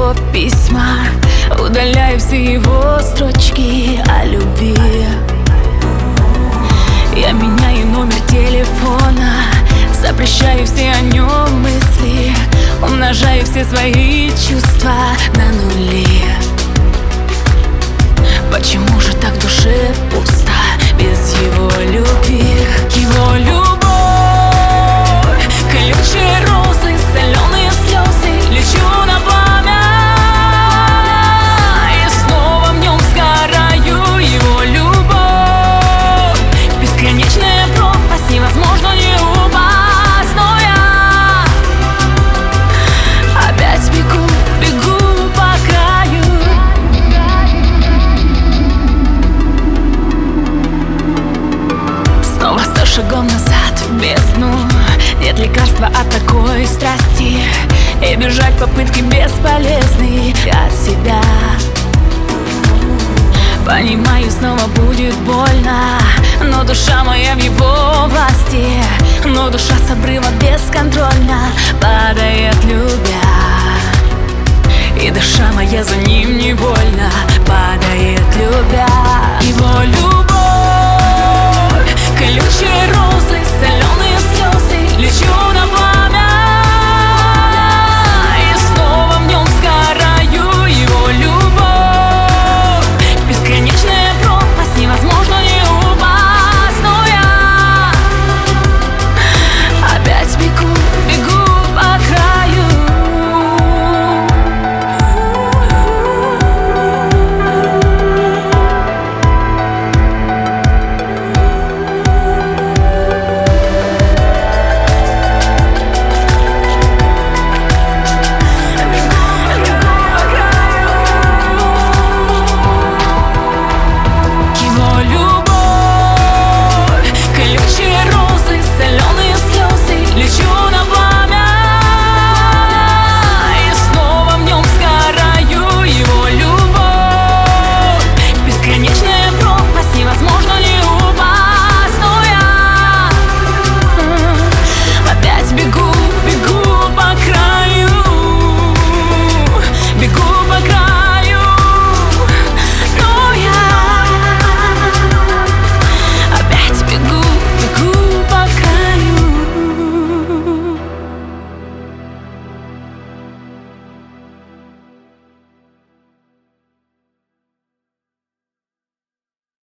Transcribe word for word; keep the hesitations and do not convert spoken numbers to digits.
его письма, удаляю все его строчки о любви. Я меняю номер телефона, запрещаю все о нем мысли, умножаю все свои чувства на нули. Почему же так в душе пусто без его любви? Его любовь, колючие розы, соленые слезы, лечу на пламя и снова в нем сгораю. Его любовь, бесконечная пропасть, невозможно не упасть, но я опять бегу, бегу по краю. Снова сто шагов назад в бездну. Нет лекарства от такой страсти, и бежать попытки бесполезны от себя. Понимаю, снова будет больно, но душа моя в его власти. Но душа с обрыва бесконтрольно падает, любя, и душа моя за ним невольно